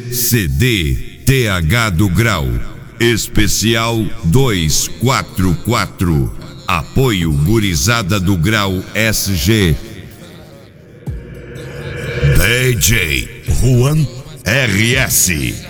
CD TH do Grau Especial 244. Apoio Gurizada do Grau SG. DJ Juan RS.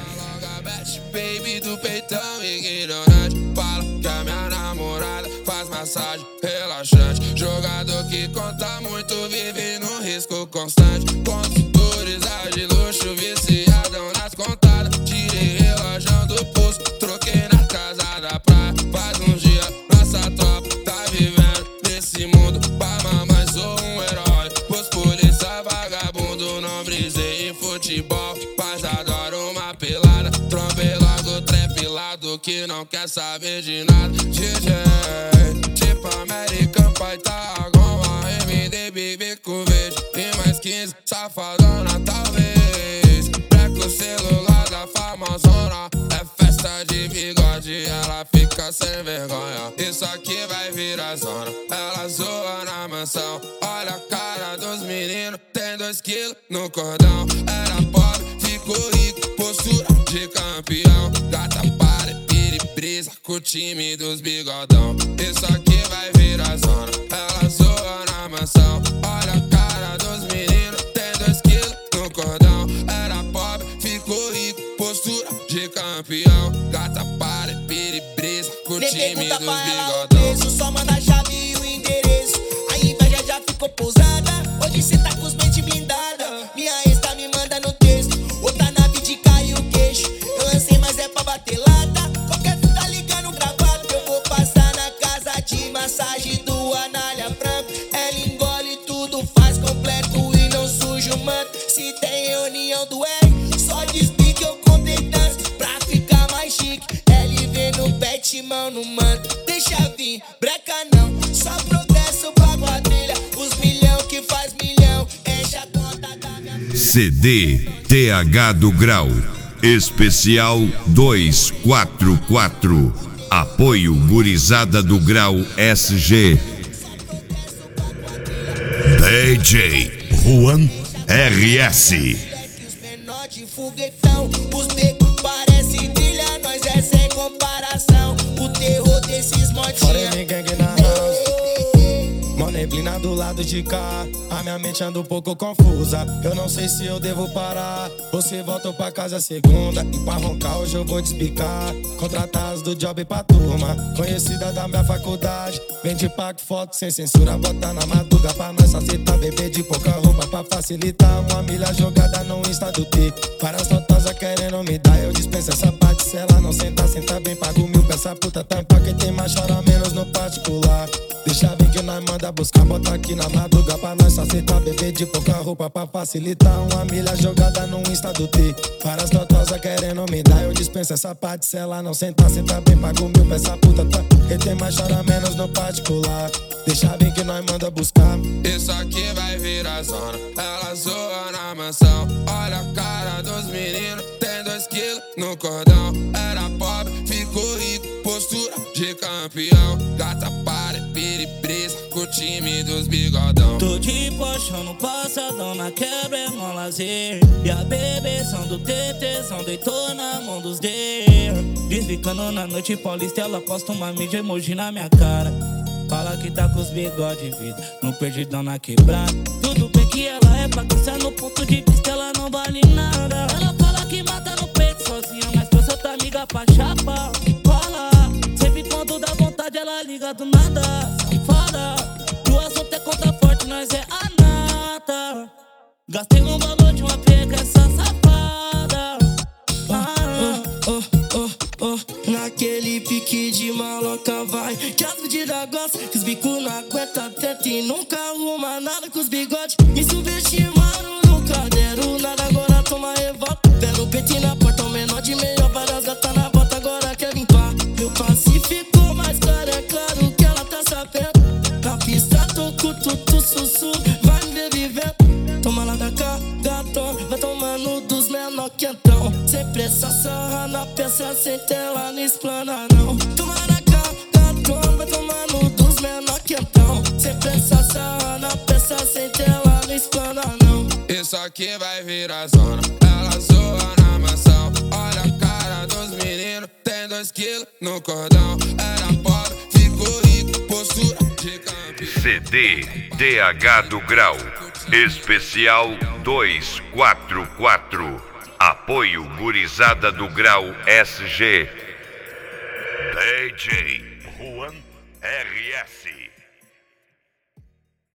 Baby do peitão ignorante, fala que a minha namorada faz massagem relaxante. Jogador que conta muito, vive no risco constante. Consultores de luxo, viciadão nas contadas. Tirei relógio do pulso, troquei na casa da praia. Faz uns dias, nossa tropa tá vivendo nesse mundo. Pra mamãe sou um herói, pois polícia vagabundo. Não brisei em futebol, mas adoro uma pelada. Trombei logo trepilado que não quer saber de nada. DJ, tipo American Pie, tá goma, MDB, bico verde. E mais 15, safadona talvez. Preco o celular da famosona, é festa de bigode, ela fica sem vergonha. Isso aqui vai virar zona, ela zoa na mansão. Olha a cara dos meninos, tem 2 quilos no cordão. Era pobre, ficou rico, postura de campeão. Gata para, pira e brisa com o time dos bigodão. Isso aqui vai virar zona, ela zoa na mansão. Olha a cara dos meninos, tem 2 quilos no cordão. Era pobre, ficou rico, postura de campeão. Gata para, pira e brisa com o time dos bigodão. Só manda a chave e o endereço, a inveja já ficou pousada. Hoje cê tá com os mente blindada. Minha ex tá me mandando texto, outra nave de cair o queixo. Eu lancei, mas é pra bater lata. Qualquer tá ligando gravado, eu vou passar na casa de massagem do Anália Franco. Ela engole tudo, faz completo e não suja o manto. Se tem reunião do R, só desbi que eu contei tanto pra ficar mais chique. LV no pet, mão no manto. Deixa vir, breca não, só progresso pra quadrilha. Os milhão que faz milhão, enche a conta da minha... CD TH do Grau Especial 244. Apoio Gurizada do Grau SG. DJ Juan RS. Os menor de foguetão, os becos parecem trilha, nós é sem comparação. O terror desses motinha. Mó neblina do lado de cá, a minha mente anda um pouco confusa. Eu não sei se eu devo parar. Você volta pra casa segunda e pra roncar hoje eu vou te explicar. Contratados do job pra turma, conhecida da minha faculdade. Vende pack, foto sem censura, bota na madruga pra nós aceitar. Bebê de pouca roupa pra facilitar. Uma milha jogada no Insta do T. Várias notosas querendo me dar, eu dispenso essa parte. Se ela não senta, senta bem, pago 1000 pra essa puta. Tampa quem tem mais, chora menos no particular. Deixa bem que nós manda buscar, bota aqui na madruga pra nós aceitar. Bebê de pouca roupa pra facilitar. Uma milha jogada no Insta do T. Várias notosas querendo me dar, eu dispenso essa parte. Se ela não senta, senta bem, pago 1000 pra essa puta. Quem tem mais, chora menos no particular. Deixa bem que nós manda buscar. Isso aqui vai virar zona, ela zoa na mansão. Olha a cara dos meninos, tem 2 quilos no cordão. Era pobre, ficou rico, postura de campeão. Gata para, pira e brisa com o time dos bigodão. Tô de pochão no passadão, na quebra é no lazer. E a bebeção do TTzão deitou na mão dos dedos. Desbicando na noite paulista, ela posta uma mídia emoji na minha cara. Fala que tá com os bigode vida, no perdidão na quebrada. Tudo bem que ela é patriça, no ponto de vista ela não vale nada. Ela fala que mata no peito sozinha, mas trouxe outra amiga pra chapa. Fala, sempre quando dá vontade ela liga do nada. Safada, o assunto é conta forte, nós é a nata. Gastei um valor de uma pega essa safada. Naquele pique de maloca vai, que as medidas gostam, que os bicos não aguentam teta e nunca arruma nada com os bigodes. Me subestimaram, nunca deram nada, agora toma revolta. Deram peito na porta, o menor de meia, várias gatas na bota, agora quer limpar. Meu passe ficou mais claro, é claro que ela tá sabendo. Na pista tô com tudo sussu, vai me ver vivendo. Toma lá da cá, gatão, vai tomando dos menor que então. Sem pressa, sarra na peça, sem tela, não explana não. Toma lá da cá, gatão, vai tomando dos menor que então. Sem pressa, sarra na peça, sem tela, não explana não. Isso que vai virar zona. Ela zoa na mansão, olha a cara dos meninos. Tem 2 quilos no cordão. Era pobre, ficou rico, postura de campeão. CD DH do Grau Especial 244. Apoio Gurizada do Grau SG. DJ Juan RS.